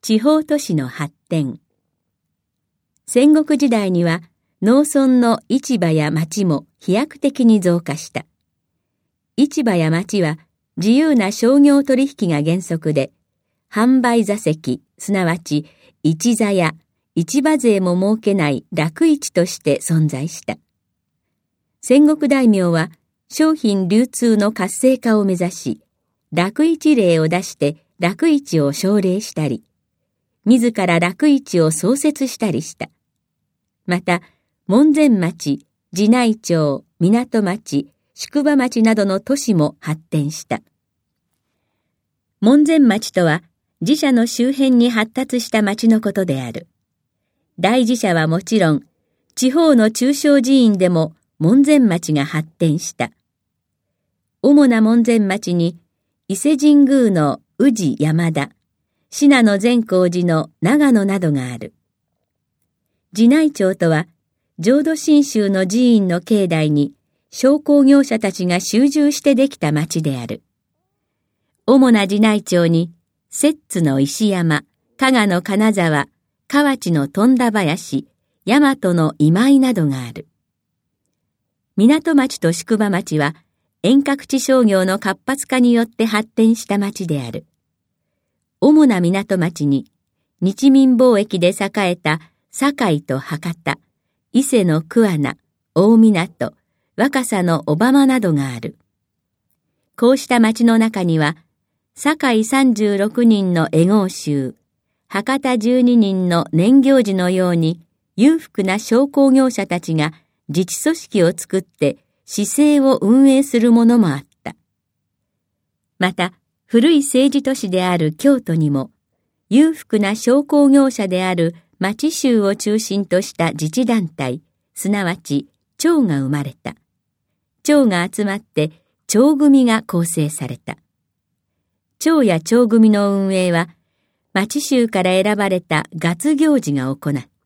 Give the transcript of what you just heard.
地方都市の発展。戦国時代には農村の市場や町も飛躍的に増加した。市場や町は自由な商業取引が原則で、販売座席、すなわち市座や市場税も設けない楽市として存在した。戦国大名は商品流通の活性化を目指し、楽市令を出して楽市を奨励したり、自ら楽市を創設したりした。また、門前町、寺内町、港町、宿場町などの都市も発展した。門前町とは、寺社の周辺に発達した町のことである。大寺社はもちろん、地方の中小寺院でも門前町が発展した。主な門前町に、伊勢神宮の宇治山田、信濃善光寺の長野などがある。寺内町とは、浄土真宗の寺院の境内に商工業者たちが集中してできた町である。主な寺内町に、摂津の石山、加賀の金沢、河内の富田林、大和の今井などがある。港町と宿場町は、遠隔地商業の活発化によって発展した町である。主な港町に、日民貿易で栄えた堺と博多、伊勢の桑名、大港、若狭の小浜などがある。こうした町の中には、堺36人の会合衆、博多12人の年行事のように、裕福な商工業者たちが自治組織を作って市政を運営するものもあった。また、古い政治都市である京都にも、裕福な商工業者である町衆を中心とした自治団体、すなわち町が生まれた。町が集まって町組が構成された。町や町組の運営は、町衆から選ばれた月行事が行った。